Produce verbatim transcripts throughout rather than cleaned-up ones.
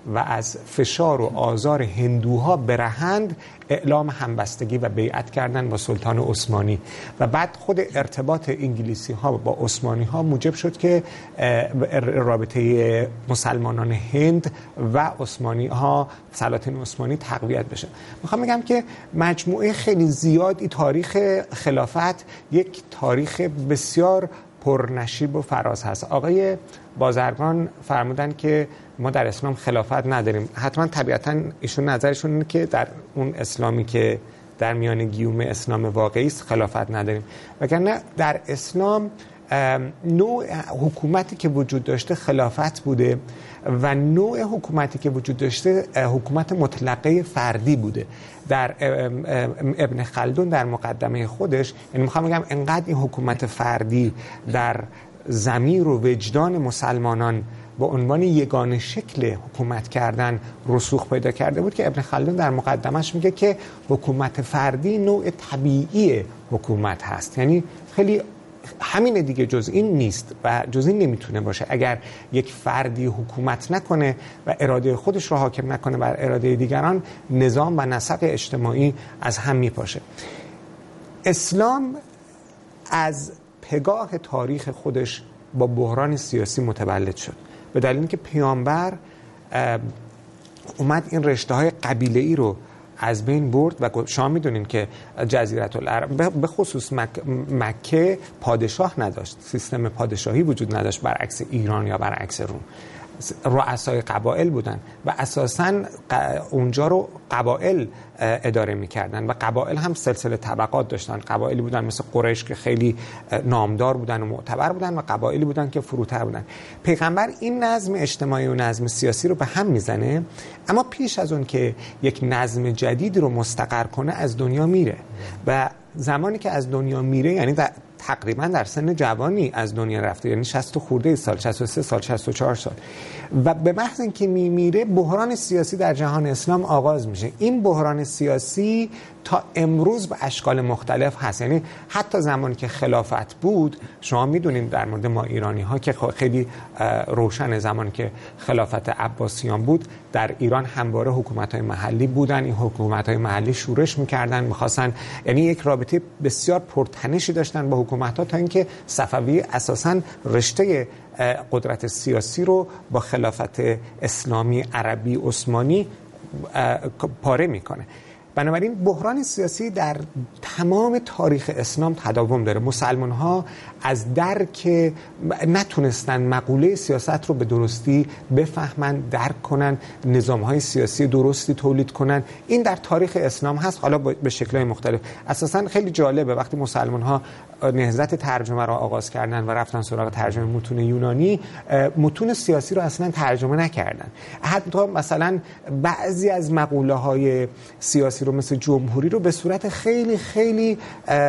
و از فشار و آزار هندوها برهند اعلام همبستگی و بیعت کردن با سلطان عثمانی و بعد خود ارتباط انگلیسی ها با عثمانی ها موجب شد که رابطه مسلمانان هند و عثمانی ها سلاطین عثمانی تقویت بشه. میخوام بگم که مجموعه خیلی زیادی تاریخ خلافت یک تاریخ بسیار پرنشیب و فراز هست. آقای بازرگان فرمودن که ما در اسلام خلافت نداریم. حتما طبیعتاً ایشون نظرشون اینه که در اون اسلامی که در میان گیوم اسلام واقعی است خلافت نداریم، وگرنه در اسلام نوع حکومتی که وجود داشته خلافت بوده و نوع حکومتی که وجود داشته حکومت مطلقه فردی بوده. در ابن خلدون در مقدمه خودش، یعنی میخوام بگم انقدر این حکومت فردی در ضمیر و وجدان مسلمانان با عنوان یگانه شکل حکومت کردن رسوخ پیدا کرده بود که ابن خلدون در مقدمش میگه که حکومت فردی نوع طبیعی حکومت هست. یعنی خیلی همین دیگه، جز این نیست و جز این نمیتونه باشه. اگر یک فردی حکومت نکنه و اراده خودش رو حاکم نکنه بر اراده دیگران، نظام و نسق اجتماعی از هم میپاشه. اسلام از پگاه تاریخ خودش با بحران سیاسی متولد شد، به دلیل اینکه پیامبر اومد این رشته‌های قبیله‌ای رو از بین برد و شما میدونین که جزیره العرب به خصوص مک... مکه پادشاه نداشت، سیستم پادشاهی وجود نداشت برعکس ایران یا برعکس روم. رؤسای قبایل بودن و اساساً اونجا رو قبایل اداره میکردن و قبایل هم سلسله طبقات داشتن. قبایلی بودن مثل قریش که خیلی نامدار بودن و معتبر بودن و قبایلی بودن که فروتر بودن. پیغمبر این نظم اجتماعی و نظم سیاسی رو به هم میزنه، اما پیش از اون که یک نظم جدید رو مستقر کنه از دنیا میره و زمانی که از دنیا میره یعنی در تقریبا در سن جوانی از دنیا رفته، یعنی شصت خورده سال، شصت و سه سال، شصت و چهار سال، و به محض اینکه میمیره بحران سیاسی در جهان اسلام آغاز میشه. این بحران سیاسی تا امروز به اشکال مختلف هست. یعنی حتی زمانی که خلافت بود، شما میدونید در مورد ما ایرانی ها که خیلی روشن، زمانی که خلافت عباسیان بود در ایران همواره حکومت های محلی بودن. این حکومت های محلی شورش میکردن، میخواستن، یعنی یک رابطه بسیار پرتنشی داشتن با حکومت ها، تا اینکه صفوی اساساً رشته قدرت سیاسی رو با خلافت اسلامی عربی عثمانی پاره میکنه. بنابراین بحران سیاسی در تمام تاریخ اسلام تداوم داره. مسلمان ها از درک نتونستن مقوله سیاست رو به درستی بفهمن، درک کنن، نظام های سیاسی درستی تولید کنن. این در تاریخ اسلام هست، حالا به شکل‌های مختلف. اساساً خیلی جالبه وقتی مسلمان ها نهضت ترجمه را آغاز کردن و رفتن سراغ ترجمه متون یونانی، متون سیاسی رو اصلا ترجمه نکردن. حتی مثلا بعضی از مقوله های سیاسی رو مثل جمهوری رو به صورت خیلی خیلی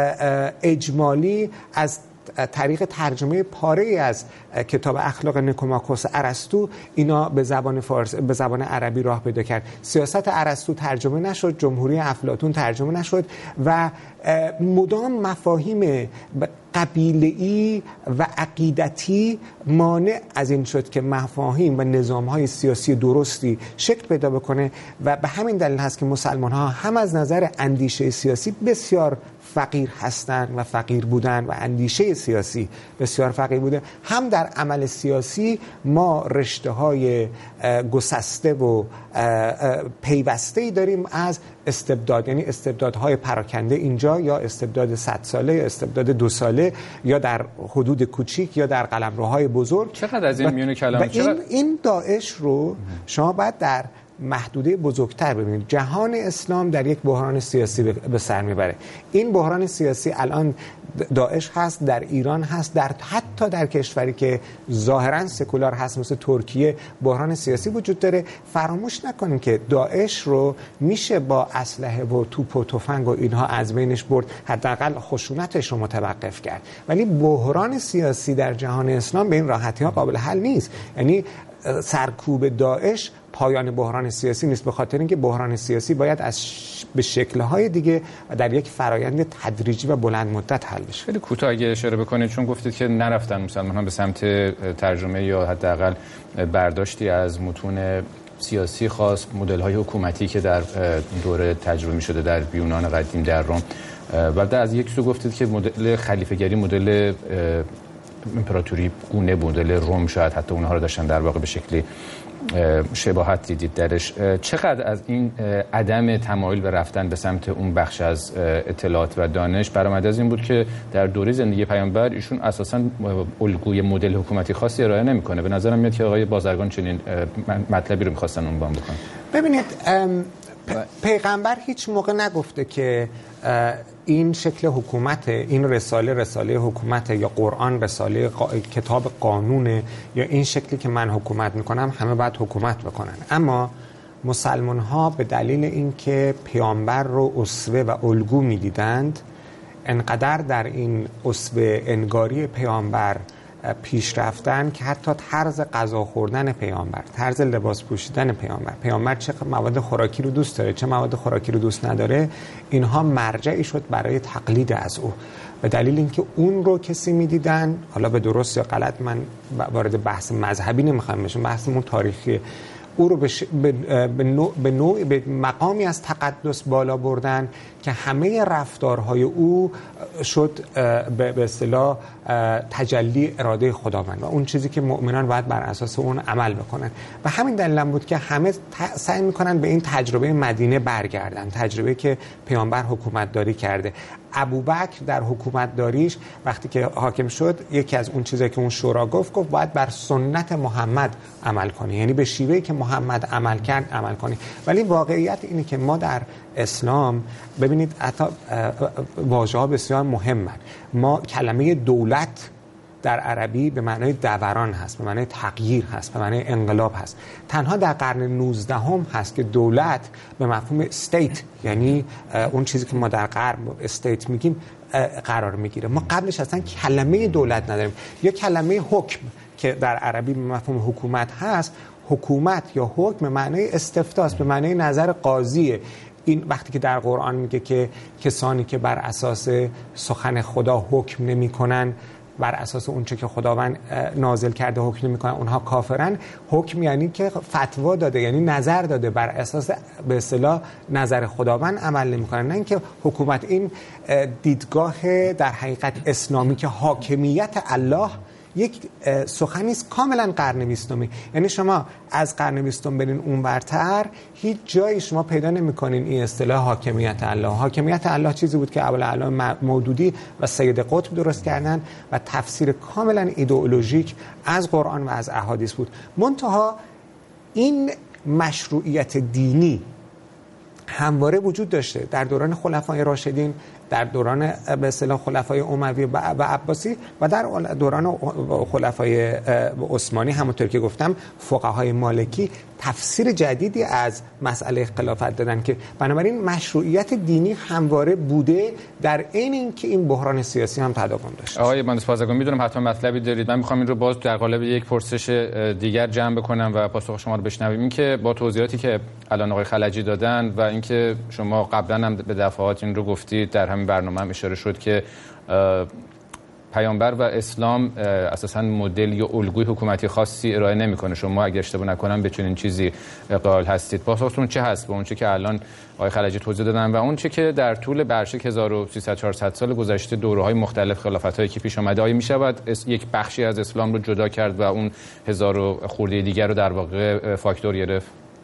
اجمالی از طریق ترجمه پاره از کتاب اخلاق نیکوماکوس ارسطو اینا به زبان فارس به زبان عربی راه پیدا کرد. سیاست ارسطو ترجمه نشد، جمهوری افلاطون ترجمه نشد و مدام مفاهیم قبیله‌ای و عقیدتی مانع از این شد که مفاهیم و نظام‌های سیاسی درستی شکل پیدا بکنه و به همین دلیل هست که مسلمان‌ها هم از نظر اندیشه سیاسی بسیار فقیر هستند و فقیر بودن و اندیشه سیاسی بسیار فقیر بوده، هم در عمل سیاسی ما رشته‌های گسسته و پیوسته‌ای داریم از استبداد، یعنی استبدادهای پراکنده اینجا یا استبداد صد ساله یا استبداد دو ساله یا در حدود کوچیک یا در قلمروهای بزرگ. چقدر از این میونه کلام و این, این داعش رو شما باید در محدوده بزرگتر ببینید. جهان اسلام در یک بحران سیاسی به سر میبره. این بحران سیاسی الان داعش هست، در ایران هست، در حتی در کشوری که ظاهرا سکولار هست مثل ترکیه بحران سیاسی وجود داره. فراموش نکنیم که داعش رو میشه با اسلحه و توپ و تفنگ و اینها از بینش برد، حداقل خشونتش رو متوقف کرد، ولی بحران سیاسی در جهان اسلام به این راحتی ها قابل حل نیست. یعنی سرکوب داعش پایان بحران سیاسی نیست، به خاطر اینکه بحران سیاسی باید از ش... به شکل‌های دیگه و در یک فرایند تدریجی و بلند مدت حل بشه. خیلی کوتاه اگه اشاره بکنید، چون گفتید که نرفتن مسلمان‌ها به سمت ترجمه یا حداقل برداشتی از متون سیاسی خاص، مدل‌های حکومتی که در دوره تجربه می‌شده در یونان قدیم، در روم. و در از یک سو گفتید که مدل خلیفه‌گری مدل امپراتوری گونه مدل روم شاید حتی اونها رو داشتن در واقع به شکلی شباهت دیدید درش. چقدر از این عدم تمایل به رفتن به سمت اون بخش از اطلاعات و دانش برآمده از این بود که در دوره زندگی پیامبر ایشون اساساً الگوی مدل حکومتی خاصی ارائه نمی‌کنه؟ به نظرم میاد که آقای بازرگان چنین مطلبی رو می‌خواستن عنوان بکنن. ببینید پیغمبر هیچ موقع نگفته که این شکل حکومت، این رساله رساله حکومت یا قرآن رساله قا... کتاب قانونه یا این شکلی که من حکومت میکنم همه باید حکومت بکنن. اما مسلمان ها به دلیل اینکه پیامبر رو اسوه و الگو میدیدند انقدر در این اسوه انگاری پیامبر پیش رفتن که حتی طرز غذا خوردن پیامبر، طرز لباس پوشیدن پیامبر، پیامبر چه مواد خوراکی رو دوست داره، چه مواد خوراکی رو دوست نداره، اینها مرجعی شد برای تقلید از او. به دلیل اینکه اون رو کسی میدیدن، حالا به درست یا غلط من وارد بحث مذهبی نمیخوام بشم، بحثمون تاریخی، او رو به, ش... به... به, نوع... به, نوع... به مقامی از تقدس بالا بردن که همه رفتارهای او شد به اصطلاح تجلی اراده خداوند و اون چیزی که مؤمنان باید بر اساس اون عمل بکنن. و همین دلیل بود که همه سعی میکنن به این تجربه مدینه برگردن، تجربه که پیامبر حکومت داری کرده. ابوبکر در حکومت داریش وقتی که حاکم شد یکی از اون چیزایی که اون شورا گفت گفت باید بر سنت محمد عمل کنی، یعنی به شیوهی که محمد عمل کرد عمل کنی. ولی واقعیت اینه که ما در اسلام ببینید حتی واژه‌ها بسیار مهمه. ما کلمه دولت در عربی به معنای دوران هست، به معنای تغییر هست، به معنای انقلاب هست. تنها در قرن نوزدهم هست که دولت به مفهوم استیت، یعنی اون چیزی که ما در غرب استیت میگیم، قرار میگیره. ما قبلش اصلا کلمه دولت نداریم. یا کلمه حکم که در عربی به مفهوم حکومت هست، حکومت یا حکم به معنای استفتاست، به معنای نظر قاضیه. این وقتی که در قرآن میگه که کسانی که بر اساس سخن خدا حکم نمی‌کنن، بر اساس اونچه که خداوند نازل کرده حکم نمی‌کنن، اونها کافرن. حکم یعنی که فتوا داده، یعنی نظر داده، بر اساس به اصطلاح نظر خداوند عمل نمی‌کنن. نه اینکه حکومت این دیدگاه در حقیقت اسلامی که حاکمیت الله یک سخنی است کاملا قرن بیستمی. یعنی شما از قرن بیستم برین اونورتر هیچ جایی شما پیدا نمی‌کنین این اصطلاح حاکمیت الله. حاکمیت الله چیزی بود که ابوالعلا مودودی و سید قطب درست کردن و تفسیر کاملا ایدئولوژیک از قرآن و از احادیث بود. منتها این مشروعیت دینی همواره وجود داشته در دوران خلفای راشدین، در دوران به اصطلاح خلفای اموی و عباسی و در دوران خلفای عثمانی. همونطور که گفتم فقهای مالکی تفسیر جدیدی از مسئله خلافت دادن که بنابراین مشروعیت دینی همواره بوده در عین اینکه این بحران سیاسی هم تداوم داشته. آقای مهندس بازرگان میدونم حتما مطلبی دارید، من میخوام این رو باز در قالب یک پرسش دیگر جمع بکنم و پاسخ شما رو بشنویم. این که با توضیحاتی که الان آقای خلجی دادن و اینکه شما قبلا هم به دفعات این رو گفتید، در همین برنامه هم اشاره شد که پیامبر و اسلام اساساً مدل یا الگوی حکومتی خاصی ارائه نمیکنه. شما اگه اشتباه نکنم به چنین چیزی قائل هستید. پاسختون چه هست با اون چه که الان آقای خلجی توضیح دادن و اون چه که در طول برشک هزار و سیصد چهارصد سال گذشته دوره‌های مختلف خلافت‌هایی که پیش اومده، آیا میشود یک بخشی از اسلام رو جدا کرد و اون هزار و خورده دیگر رو در واقع فاکتور گرفت؟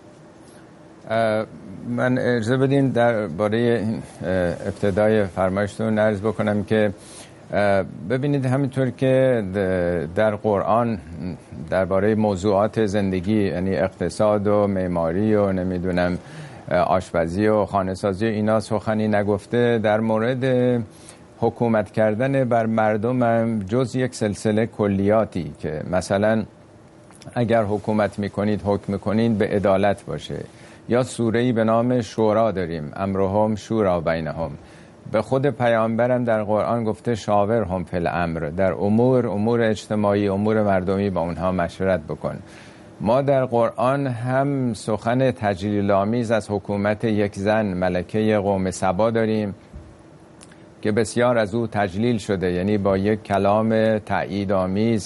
من اجازه بدین درباره این ابتدای فرمایشتون عرض بکنم که ببینید همینطور که در قرآن درباره موضوعات زندگی، یعنی اقتصاد و معماری و نمیدونم آشپزی و خانه‌سازی، اینا سخنی نگفته، در مورد حکومت کردن بر مردم هم جز یک سلسله کلیاتی که مثلا اگر حکومت میکنید حکم میکنید به عدالت باشه، یا سوره‌ای به نام شورا داریم، امرهم شورا بینهم. به خود پیامبرم در قرآن گفته شاورهم فی الامر، در امور امور اجتماعی امور مردمی با اونها مشورت بکن. ما در قرآن هم سخن تجلیل آمیز از حکومت یک زن ملکه قوم سبا داریم که بسیار از او تجلیل شده، یعنی با یک کلام تأیید آمیز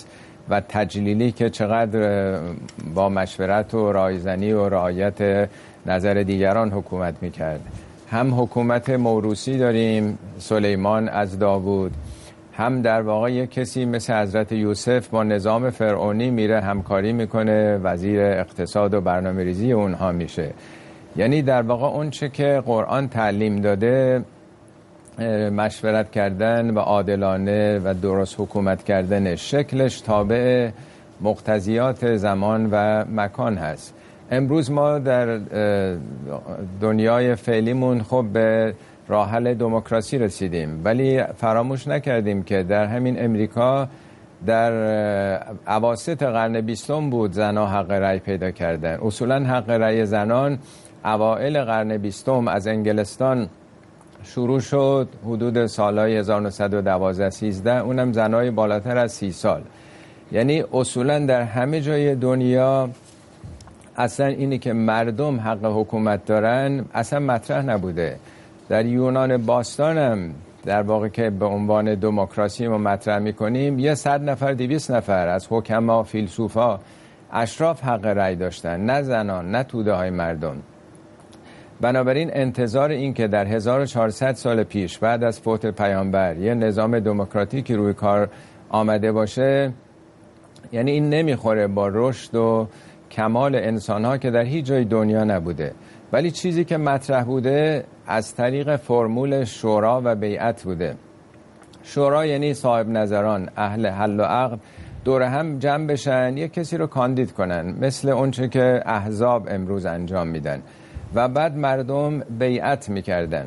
و تجلیلی که چقدر با مشورت و رایزنی و رعایت نظر دیگران حکومت میکرد. هم حکومت موروثی داریم، سلیمان از داوود، هم در واقع یک کسی مثل حضرت یوسف با نظام فرعونی میره همکاری میکنه، وزیر اقتصاد و برنامه ریزی اونها میشه. یعنی در واقع اون چه که قرآن تعلیم داده، مشورت کردن و عادلانه و درست حکومت کردن، شکلش تابع مقتضیات زمان و مکان هست. امروز ما در دنیای فعلیمون خب به راه حل دموکراسی رسیدیم، ولی فراموش نکردیم که در همین امریکا در اواسط قرن بیستم بود زنها حق رأی پیدا کردن. اصولا حق رأی زنان اوائل قرن بیستم از انگلستان شروع شد، حدود سالهای هزار و نهصد و دوازده سیزده، اونم زنهای بالاتر از سی سال. یعنی اصولا در همه جای دنیا اصلا اینی که مردم حق حکومت دارن اصلا مطرح نبوده. در یونان باستان هم در واقع که به عنوان دموکراسی ما مطرح میکنیم، یه صد نفر دویست نفر از حکما، فیلسوفا، اشراف حق رأی داشتن، نه زنان نه توده های مردم. بنابراین انتظار این که در هزار و چهارصد سال پیش بعد از فوت پیامبر یه نظام دموکراتیکی روی کار آمده باشه، یعنی این نمیخوره با رشد و کمال انسان‌ها که در هیچ جای دنیا نبوده. ولی چیزی که مطرح بوده از طریق فرمول شورا و بیعت بوده. شورا یعنی صاحب نظران، اهل حل و عقد دور هم جمع بشن، یک کسی رو کاندید کنن، مثل اونچه که احزاب امروز انجام میدن، و بعد مردم بیعت میکردن.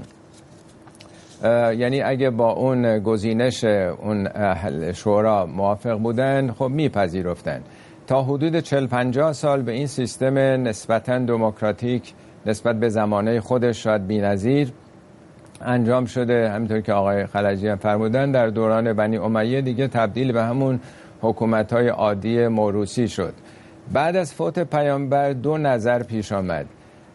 یعنی اگه با اون گزینش اون اهل شورا موافق بودن، خب میپذیرفتن. تا حدود چهل پنجاه سال به این سیستم نسبتاً دموکراتیک نسبت به زمانه خودش شاید بی‌نظیر انجام شده. همینطور که آقای خلجی هم فرمودن، در دوران بنی امیه دیگه تبدیل به همون حکومت‌های عادی موروثی شد. بعد از فوت پیامبر دو نظر پیش آمد.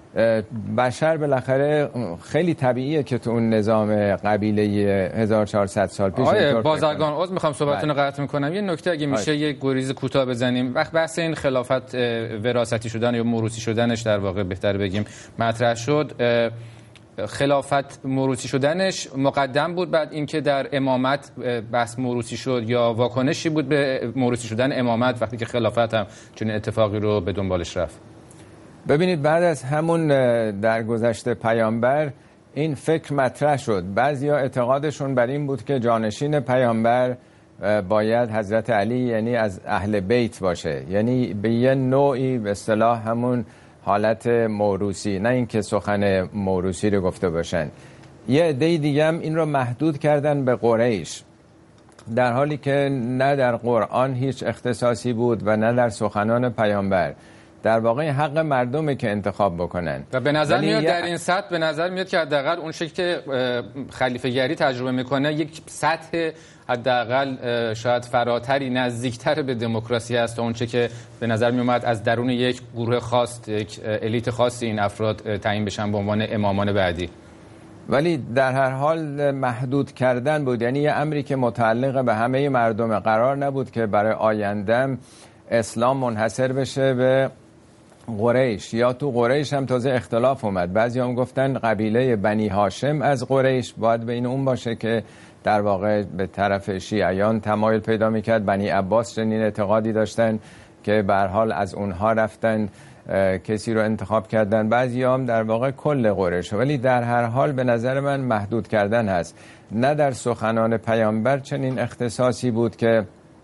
بشر بالاخره خیلی طبیعیه که تو اون نظام قبیله هزار و چهارصد سال پیش. آقای بازرگان، عذر میخوام صحبتتون رو قطع میکنم. یه نکته اگه میشه یه گریز کوتاه بزنیم. وقت بحث این خلافت وراثتی شدن یا موروثی شدنش در واقع بهتر بگیم مطرح شد، خلافت موروثی شدنش مقدم بود بعد اینکه در امامت بحث موروثی شد، یا واکنشی بود به موروثی شدن امامت وقتی که خلافت هم چون اتفاقی رو به دنبالش رفت؟ ببینید، بعد از همون درگذشت پیامبر این فکر مطرح شد. بعضیا اعتقادشون بر این بود که جانشین پیامبر باید حضرت علی، یعنی از اهل بیت باشه، یعنی به یه نوعی به اصطلاح همون حالت موروثی، نه اینکه سخن موروثی رو گفته باشن. یه عده دیگه هم این رو محدود کردن به قریش، در حالی که نه در قرآن هیچ اختصاصی بود و نه در سخنان پیامبر. در واقع حق مردمه که انتخاب بکنن. و به نظر میاد در این سطح به نظر میاد که حداقل اون شکلی که خلیفه گری تجربه میکنه یک سطح حداقل شاید فراتری، نزدیکتر به دموکراسی هست تا اون چه که به نظر میومد از درون یک گروه خاص، یک الیت خاصی این افراد تعیین بشن به عنوان امامان بعدی. ولی در هر حال محدود کردن بود، یعنی یه امری که متعلق به همه مردم، قرار نبود که برای آیندم اسلام منحصر بشه به قریش. یا تو قریش هم تازه اختلاف اومد، بعضی هم گفتن قبیله بنی هاشم از قریش باید بین اون باشه که در واقع به طرف شیعیان تمایل پیدا میکرد. بنی عباس چنین اعتقادی داشتن که به هر حال از اونها رفتن کسی رو انتخاب کردن، بعضی هم در واقع کل قریش. ولی در هر حال به نظر من محدود کردن هست. نه در سخنان پیامبر چنین اختصاصی بود که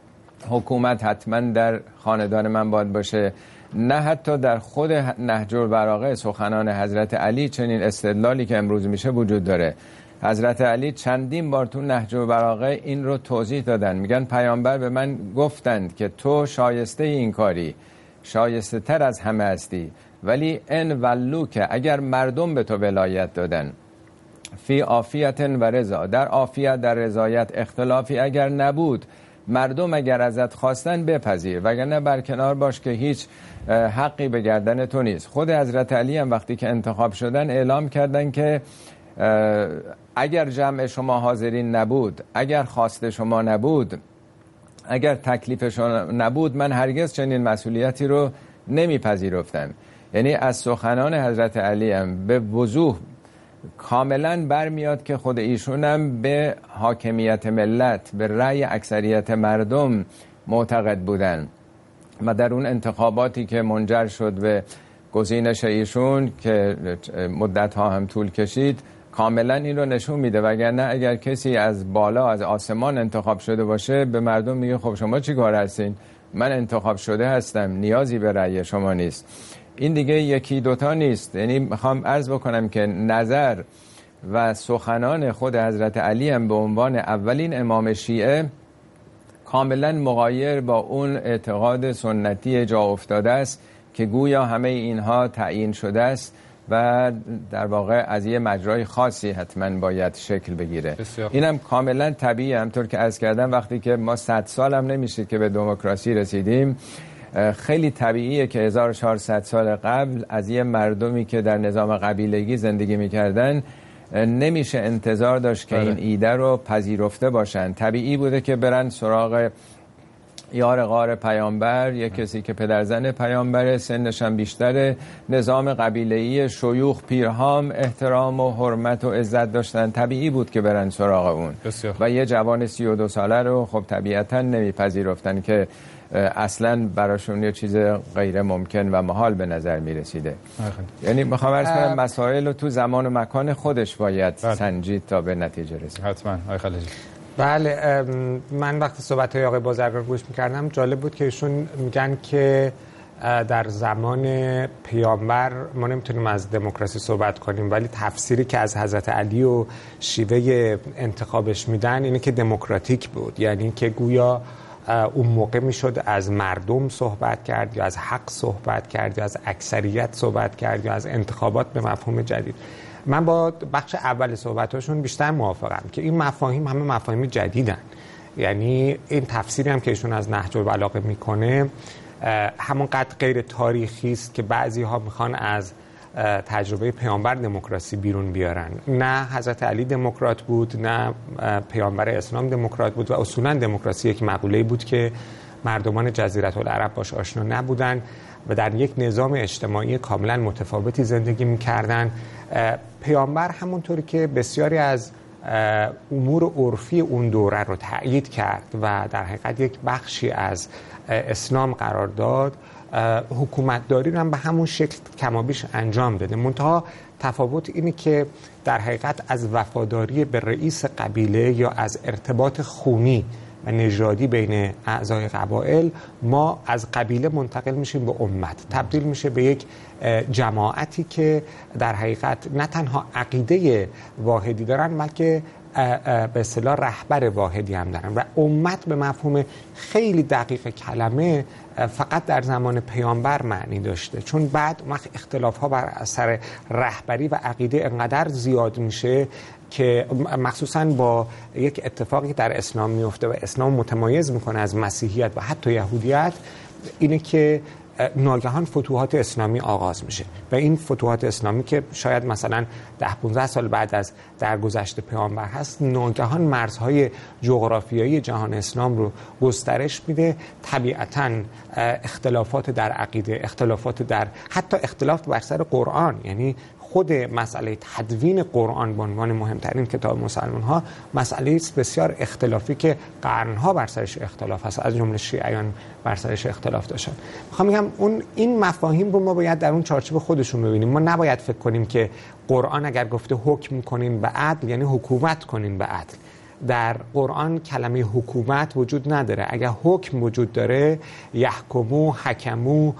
حکومت حتما در خاندان من باید باشه، نه حتی در خود نهج البلاغه سخنان حضرت علی چنین استدلالی که امروز میشه وجود داره. حضرت علی چندین بار تو نهج البلاغه این رو توضیح دادن، میگن پیامبر به من گفتند که تو شایسته این کاری، شایسته تر از همه هستی، ولی ان ولو که اگر مردم به تو ولایت دادن فی عافیت و رضا، در عافیت در رضایت اختلافی اگر نبود، مردم اگر ازت خواستن بپذیر، وگرنه برکنار باش که هیچ حقی به گردن تو نیست. خود حضرت علی هم وقتی که انتخاب شدن اعلام کردن که اگر جمع شما حاضرین نبود، اگر خواست شما نبود، اگر تکلیفشون نبود من هرگز چنین مسئولیتی رو نمیپذیرفتم. یعنی از سخنان حضرت علی هم به وضوح کاملا برمیاد که خود ایشون هم به حاکمیت ملت، به رأی اکثریت مردم معتقد بودن و در اون انتخاباتی که منجر شد به گزینش ایشون که مدت ها هم طول کشید کاملا این رو نشون میده. وگرنه اگر کسی از بالا از آسمان انتخاب شده باشه به مردم میگه خب شما چی کار هستین؟ من انتخاب شده هستم، نیازی به رأی شما نیست. این دیگه یکی دوتا نیست. یعنی میخوام عرض بکنم که نظر و سخنان خود حضرت علی هم به عنوان اولین امام شیعه کاملا مغایر با اون اعتقاد سنتی جا افتاده است که گویا همه اینها تعیین شده است و در واقع از یه مجرای خاصی حتما باید شکل بگیره. بسیار. اینم کاملا طبیعیه. همطور که عرض کردم وقتی که ما صد سال هم نمیشه که به دموکراسی رسیدیم، خیلی طبیعیه که هزار و چهارصد سال قبل از یه مردمی که در نظام قبیلگی زندگی میکردن نمیشه انتظار داشت که بله. این ایده رو پذیرفته باشن. طبیعی بوده که برن سراغ یار غار پیامبر، یک کسی که پدرزن پیامبر، سنش هم بیشتره، نظام قبیله‌ای، شیوخ پیرهام احترام و حرمت و عزت داشتن، طبیعی بود که برن سراغ اون. بسیار. و یه جوان سی و دو ساله رو خب طبیعتا نمیپذیرفتن که اصلا براشون یه چیز غیر ممکن و محال به نظر میرسیده. یعنی میخوام عرض کنم مسائل رو تو زمان و مکان خودش باید بله. سنجید تا به نتیجه رسید. حتما. آقای خلیجی. بله، من وقتی صحبت‌های آقای بازرگان گوش می‌کردم جالب بود که ایشون میگن که در زمان پیامبر ما نمیتونیم از دموکراسی صحبت کنیم، ولی تفسیری که از حضرت علی و شیوه انتخابش میدن اینه که دموکراتیک بود، یعنی که گویا اون موقع میشد از مردم صحبت کرد یا از حق صحبت کرد یا از اکثریت صحبت کرد یا از انتخابات به مفهوم جدید. من با بخش اول صحبتاشون بیشتر موافقم که این مفاهیم همه مفاهیم جدیدن. یعنی این تفسیری هم که ایشون از نهج البلاغه میکنه همونقدر غیر تاریخی است که بعضی ها میخوان از تجربه پیامبر دموکراسی بیرون بیارن. نه حضرت علی دموکرات بود، نه پیامبر اسلام دموکرات بود و اصولا دموکراسی یک مقوله‌ای بود که مردمان جزیره العرب باش آشنا نبودن و در یک نظام اجتماعی کاملا متفاوتی زندگی می‌کردن. پیامبر همونطوری که بسیاری از امور عرفی اون دوره رو تأیید کرد و در حقیقت یک بخشی از اسلام قرار داد، حکومتداری رو هم به همون شکل کمابیش انجام داده. منتها تفاوت اینه که در حقیقت از وفاداری به رئیس قبیله یا از ارتباط خونی و نژادی بین اعضای قبایل ما از قبیله منتقل میشیم به امت، تبدیل میشه به یک جماعتی که در حقیقت نه تنها عقیده واحدی دارن بلکه به اصطلاح رهبر واحدی هم دارن و امت به مفهوم خیلی دقیق کلمه فقط در زمان پیامبر معنی داشته، چون بعد وقت اختلاف ها بر اثر رهبری و عقیده انقدر زیاد میشه که مخصوصا با یک اتفاقی که در اسلام میفته و اسلام متمایز میکنه از مسیحیت و حتی یهودیت اینه که ناگهان فتوحات اسلامی آغاز میشه و این فتوحات اسلامی که شاید مثلا ده پانزده سال بعد از درگذشت پیامبر هست ناگهان مرزهای جغرافیایی جهان اسلام رو گسترش میده. طبیعتاً اختلافات در عقیده، اختلافات در حتی اختلاف بر سر قرآن، یعنی خود مسئله تدوین قرآن به عنوان مهمترین کتاب مسلمان ها مسئله بسیار اختلافی که قرنها بر سرش اختلاف هست، از جمله شیعیان بر سرش اختلاف داشتن. میخوام بگم اون این مفاهیم رو ما باید در اون چارچوب خودشون ببینیم. ما نباید فکر کنیم که قرآن اگر گفته حکم کنین به عدل یعنی حکومت کنین به عدل. در قرآن کلمه حکومت وجود نداره. اگر حکم وجود داره یحکمو، حکمو،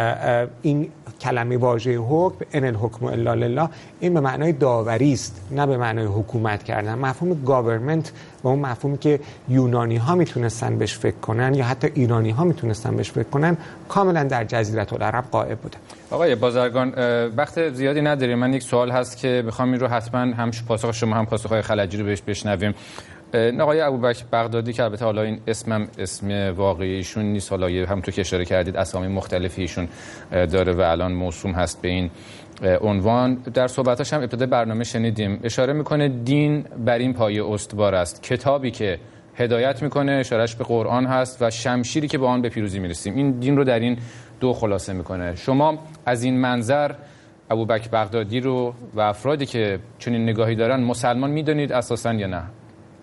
این کلمه واژه حکم ان الحکم الا لله این به معنای داوری است نه به معنای حکومت کردن. مفهوم گاورمنت و اون مفهومی که یونانی ها میتونستن بهش فکر کنن یا حتی ایرانی ها میتونستن بهش فکر کنن کاملا در جزیره العرب غائب بوده. آقای بازرگان وقت زیادی نداریم، من یک سوال هست که بخوام این رو حتما هم پاسخ شما هم پاسخ های خلجی رو بهش بشنویم. آقای ابوبکر بغدادی که البته حالا این اسمم اسم واقعی ایشون نیست، حالا همونطور که اشاره کردید اسامی مختلفی ایشون داره و الان موسوم هست به این عنوان، در صحبتاش هم ابتدای برنامه شنیدیم اشاره میکنه دین بر این پایه استوار است. کتابی که هدایت میکنه، اشارش به قرآن هست و شمشیری که با آن به پیروزی میرسیم. این دین رو در این دو خلاصه میکنه. شما از این منظر ابوبکر بغدادی رو و افرادی که چنین نگاهی دارن مسلمان میدونید اساساً یا نه؟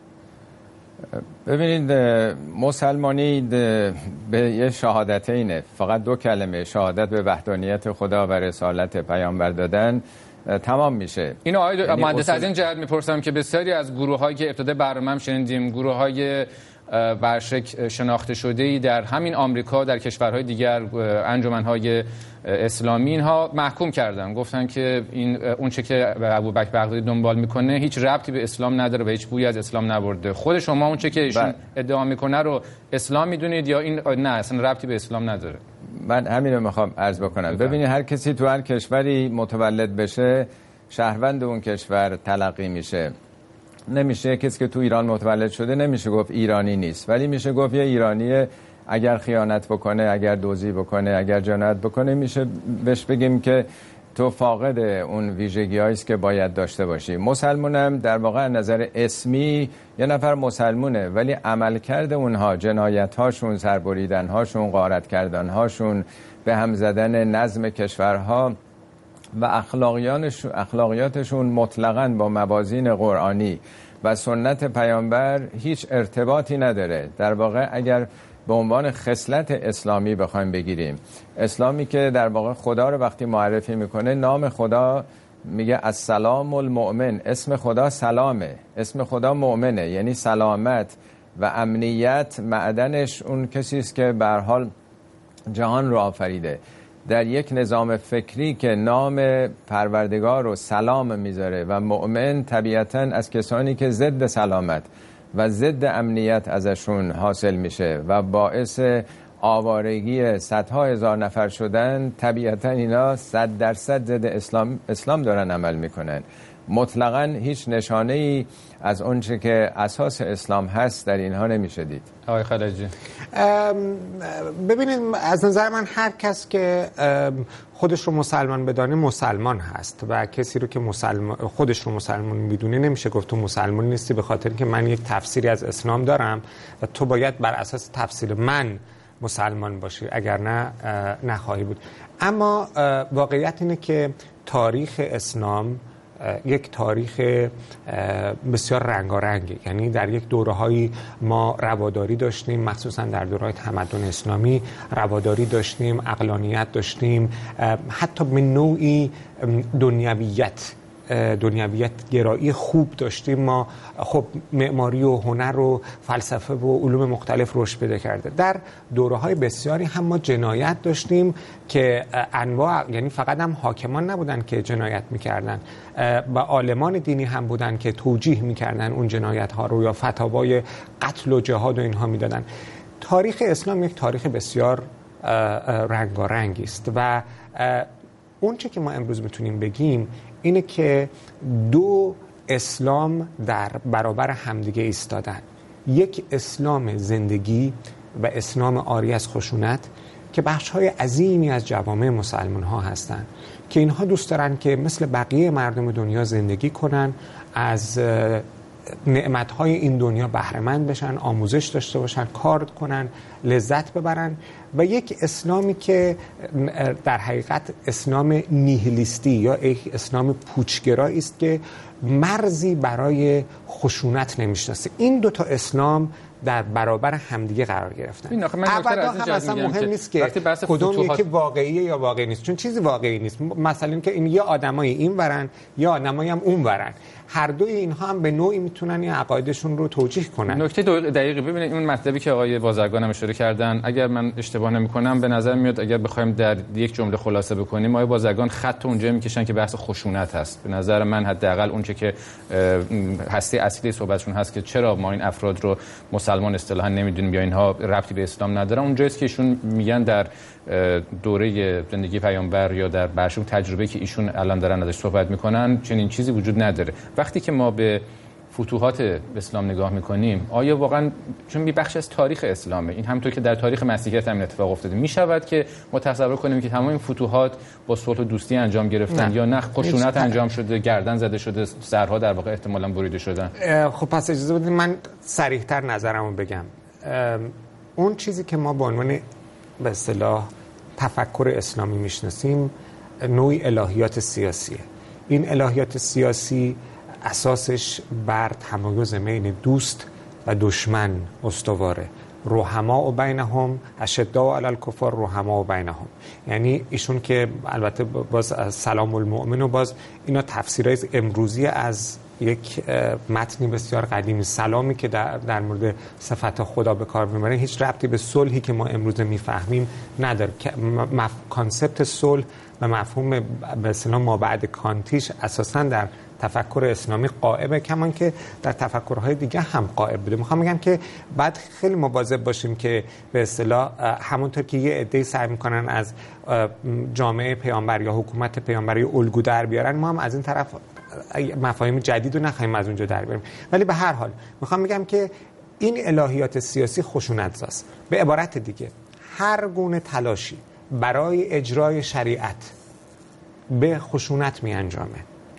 ببینید مسلمانی به یه شهادتینه، فقط دو کلمه، شهادت به وحدانیت خدا و رسالت پیامبر دادن تمام میشه. اینو آقای یعنی مهندس از این جهت میپرسم که بسیاری از گروه‌هایی که ابتدای برنامه هم شنیدیم، گروه‌های برشک شناخته شده‌ای در همین آمریکا، در کشورهای دیگر، انجمن‌های اسلامی، اینها محکوم کردن، گفتن که این اون چه که ابوبکر بغدادی دنبال میکنه هیچ ربطی به اسلام نداره و هیچ بویی از اسلام نبرده. خود شما اون چه که ایشون ادعا میکنه رو اسلام میدونید یا این نه اصلا ربطی به اسلام نداره؟ من همین رو میخوام عرض بکنم. ببینید هر کسی تو هر کشوری متولد بشه شهروند اون کشور تلقی میشه. نمیشه کسی که تو ایران متولد شده نمیشه گفت ایرانی نیست، ولی میشه گفت یه ایرانیه اگر خیانت بکنه، اگر دزدی بکنه، اگر جنایت بکنه میشه بهش بگیم که تو فاقد اون ویژگی‌هایی است که باید داشته باشی. مسلمانم در واقع نظر اسمی یه نفر مسلمونه، ولی عملکرد اونها، جنایت‌هاشون، سربریدن‌هاشون، غارت کردن‌هاشون، به هم زدن نظم کشورها و اخلاقیاتشون اخلاقیاتشون مطلقاً با موازین قرآنی و سنت پیامبر هیچ ارتباطی نداره. در واقع اگر به عنوان خصلت اسلامی بخوایم بگیریم، اسلامی که در واقع خدا رو وقتی معرفی میکنه، نام خدا میگه السلام المؤمن، اسم خدا سلامه، اسم خدا مؤمنه، یعنی سلامت و امنیت معدنش اون کسی است که به هر حال جهان رو آفریده. در یک نظام فکری که نام پروردگار رو سلام میذاره و مؤمن طبیعتاً از کسانی که ضد سلامت و ضد امنیت ازشون حاصل میشه و باعث آوارگی صدها هزار نفر شدن، طبیعتاً اینا صد درصد ضد اسلام اسلام دارن عمل میکنن. مطلقاً هیچ نشانه‌ای از اونچه که اساس اسلام هست در اینها نمیشه دید. آقای خلجی، ببینید از نظر من هر کس که خودش رو مسلمان بدانه مسلمان هست و کسی رو که مسلمان خودش رو مسلمان میدونه نمیشه گفت تو مسلمان نیستی به خاطر که من یک تفسیری از اسلام دارم و تو باید بر اساس تفسیر من مسلمان باشی، اگر نه نخواهی بود. اما واقعیت اینه که تاریخ اسلام یک تاریخ بسیار رنگارنگه، یعنی در یک دوره‌هایی ما رواداری داشتیم، مخصوصا در دوره‌های تمدن اسلامی رواداری داشتیم، عقلانیت داشتیم، حتی به نوعی دنیویت دنیویت گرایی خوب داشتیم. ما خب معماری و هنر و فلسفه و علوم مختلف رشد پیدا کرده. در دوره‌های بسیاری هم ما جنایت داشتیم که انواع، یعنی فقط هم حاکمان نبودن که جنایت میکردن و عالمان دینی هم بودن که توجیه میکردن اون جنایت ها رو یا فتاوای قتل و جهاد و اینها میدادن. تاریخ اسلام یک تاریخ بسیار رنگارنگی است و اون چه که ما امروز میتونیم بگیم اینه که دو اسلام در برابر همدیگه ایستادن. یک اسلام زندگی و اسلام عاری از خشونت که بخش‌های عظیمی از جوامع مسلمان ها هستن که اینها دوست دارن که مثل بقیه مردم دنیا زندگی کنن، از نعمت‌های این دنیا بهره‌مند بشن، آموزش داشته باشن، کار کنن، لذت ببرن. و یک اسلامی که در حقیقت اسلام نیهیلیستی یا یک اسلام پوچگرایی است که مرزی برای خشونت نمیشناسه. این دوتا اسلام در برابر همدیگه قرار گرفتن. ابدا هم اصلا مهم نیست که کدوم یکی واقعیه یا واقعی نیست، چون چیزی واقعی نیست. مثلا اینکه این یا آدمای این ورن یا آدمای هم اون ورن، هر دوی اینها هم به نوعی میتونن این عقایدشون رو توجیه کنن. نکته دقیقی ببینید این مطلبی که آقای بازرگان هم اشاره کردن، اگر من اشتباه نمی‌کنم به نظر میاد اگر بخوایم در یک جمله خلاصه بکنیم، آقای بازرگان خط اونجا میکشن که بحث خشونت هست. به نظر من حداقل اون چه که هسته اصلی صحبتشون هست که چرا ما این افراد رو مسلمان اصطلاحا نمیدونیم یا اینها ربطی به اسلام ندارن، اونجاست که ایشون میگن در دوره زندگی پیامبر یا در برشون تجربه که ایشون الان دارن ازش صحبت میکنن چنین چیزی وجود نداره. وقتی که ما به فتوحات اسلام نگاه میکنیم، آیا واقعا چون می بخش از تاریخ اسلامه، این همونطور که در تاریخ مسیحیت هم اتفاق افتاده، میشود که ما تصور کنیم که تمام این فتوحات با صلح و دوستی انجام گرفتن نه. یا نه خشونت انجام شده، گردن زده شده، سرها در واقع احتمالاً بریده شدن؟ خب پس اجازه بدید من صریح‌تر نظرمو بگم. اون چیزی که ما به عنوان به اصطلاح تفکر اسلامی میشناسیم نوعی الهیات سیاسیه. این الهیات سیاسی اساسش بر تمایز بین دوست و دشمن استواره. رحماء بینهم اشداء علی الکفار رحماء بینهم، یعنی ایشون که البته باز سلام المؤمن و باز اینا تفسیرهای امروزی از یک متنی بسیار قدیمی، سلامی که در, در مورد صفات خدا به کار میبرن هیچ ربطی به صلحی که ما امروز میفهمیم نداره. مف... کانسپت صلح و مفهوم به اصطلاح ما بعد کانتیش اساساً در تفکر اسلامی قائمه، کمان که در تفکرهای دیگه هم قائم بوده. میخوام بگم که بعد خیلی مواظب باشیم که به اصطلاح همونطور که یه عده‌ای سعی میکنن از جامعه پیامبر یا حکومت پیامبر الگو در بیارن، ما هم از این طرف مفاهیم جدید رو نخواهیم از اونجا در بیاریم. ولی به هر حال میخوام بگم که این الهیات سیاسی خشونت‌زاست. به عبارت دیگه هر گونه تلاشی برای اجرای شریعت به خشونت می انجامه.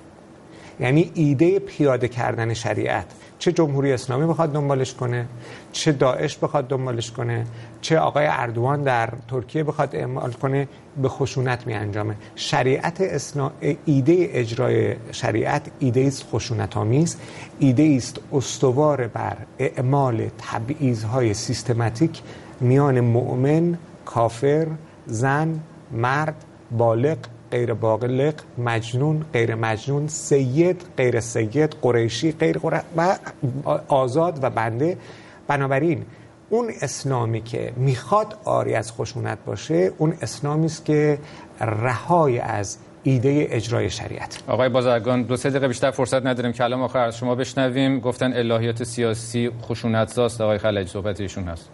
یعنی ایده پیاده کردن شریعت، چه جمهوری اسلامی بخواد دنبالش کنه، چه داعش بخواد دنبالش کنه، چه آقای اردوان در ترکیه بخواد اعمال کنه، به خشونت می انجامه. شریعت اسلام، ایده اجرای شریعت ایده است خشونت‌آمیز، ایده است استوار بر اعمال تبعیض‌های سیستماتیک میان مؤمن، کافر، زن، مرد، بالغ، غیر بالغ، مجنون، غیر مجنون، سید، غیر سید، قریشی، غیر قریشی و آزاد و بنده. بنابراین اون اسلامی که میخواد عاری از خشونت باشه، اون اسلامی است که رهای از ایده اجرای شریعت. آقای بازرگان دو سه دقیقه بیشتر فرصت نداریم، کلام آخر از شما بشنویم. گفتن الهیات سیاسی خشونت‌زاست. آقای خلجی صحبت ایشون هست.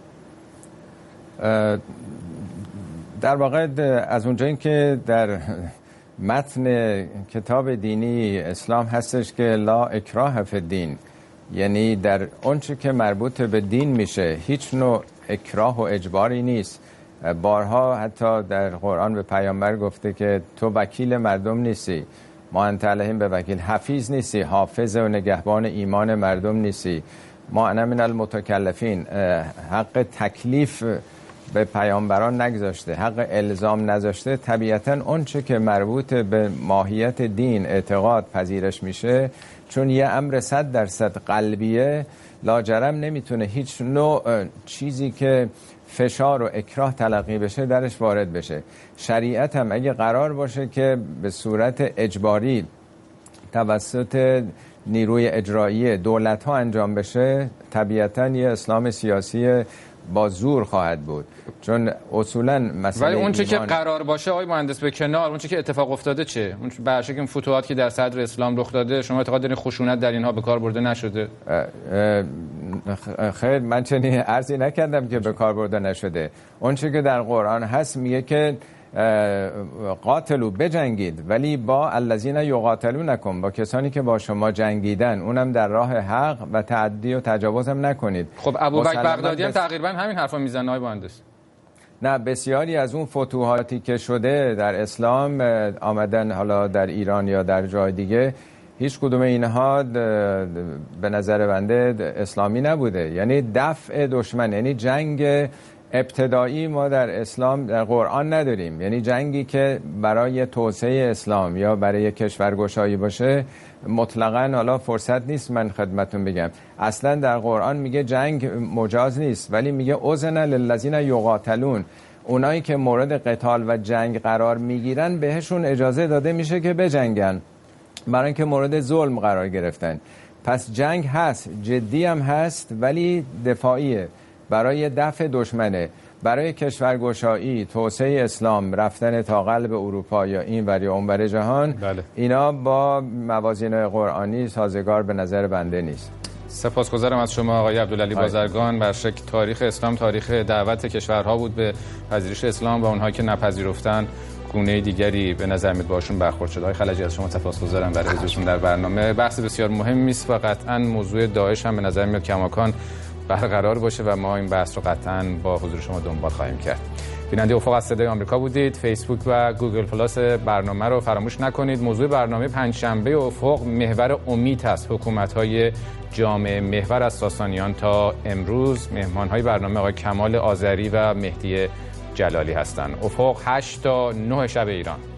در واقع از اونجایی که در متن کتاب دینی اسلام هستش که لا اکراه فی الدین، یعنی در اونچه که مربوط به دین میشه هیچ نوع اکراه و اجباری نیست. بارها حتی در قرآن به پیامبر گفته که تو وکیل مردم نیستی، ما انت علیهم به وکیل، حفیظ نیستی، حافظ و نگهبان ایمان مردم نیستی، ما انا من المتکلفین. حق تکلیف به پیامبران نگذاشته، حق الزام نذاشته. طبیعتاً اون چه که مربوط به ماهیت دین، اعتقاد، پذیرش میشه، چون یه امر صد درصد قلبیه، لاجرم نمیتونه هیچ نوع چیزی که فشار و اکراه تلقی بشه درش وارد بشه. شریعت هم اگه قرار باشه که به صورت اجباری توسط نیروی اجرایی دولت ها انجام بشه، طبیعتاً یه اسلام سیاسی با زور خواهد بود، چون اصولا مسئله ولی اون چه که قرار باشه آقای مهندس به کنار، اون چه که اتفاق افتاده چه؟ اون برشک این فتوحات که در صدر اسلام رخ داده، شما اعتقاد دارین خشونت در اینها به کار برده نشده؟ خیر، من چنین عرضی نکردم که به کار برده نشده. اون چه که در قرآن هست میگه که قاتلو بجنگید، ولی با الذین یقاتلونکم، با کسانی که با شما جنگیدن، اونم در راه حق و تعدی و تجاوز هم نکنید. خب ابوبکر بغدادی هم تقریبا همین حرفا میزنه آقای مهندس. نه، بسیاری از اون فتوحاتی که شده در اسلام آمدن، حالا در ایران یا در جای دیگه، هیچ کدوم اینها به نظر بنده اسلامی نبوده. یعنی دفع دشمن، یعنی جنگ ابتدایی ما در اسلام در قرآن نداریم. یعنی جنگی که برای توسعه اسلام یا برای کشورگشایی باشه مطلقاً حالا فرصت نیست من خدمتون بگم. اصلا در قرآن میگه جنگ مجاز نیست، ولی میگه اذن للذین یقاتلون، اونایی که مورد قتال و جنگ قرار میگیرن بهشون اجازه داده میشه که بجنگن، برای اینکه مورد ظلم قرار گرفتن. پس جنگ هست، جدی هم هست، ولی دفاعیه، برای دفع دشمنه، برای کشورگشایی، توسعه اسلام، رفتن تا قلب اروپا یا این ور یا اون ور جهان. بله. اینا با موازین قرآنی سازگار به نظر بنده نیست. سپاسگزارم از شما آقای عبدالعلی بازرگان. بر شک تاریخ اسلام تاریخ دعوت کشورها بود به پذیرش اسلام و اونهایی که نپذیرفتن گونه دیگری به نظر میاد باشون برخورد شده. آقای خلجی از شما سپاسگزارم برای حضورتون در برنامه. بحث بسیار مهمی است و قطعاً موضوع داعش هم به نظر میاد کماکان برقرار باشه و ما این بحث رو قطعاً با حضور شما دنبال خواهیم کرد. بیننده افق از صدای آمریکا بودید. فیسبوک و گوگل پلاس برنامه رو فراموش نکنید. موضوع برنامه پنجشنبه افق محور امید است. حکومت‌های جامعه محور از ساسانیان تا امروز. مهمان‌های برنامه آقای کمال آذری و مهدی جلالی هستند. افق هشت تا نه شب ایران.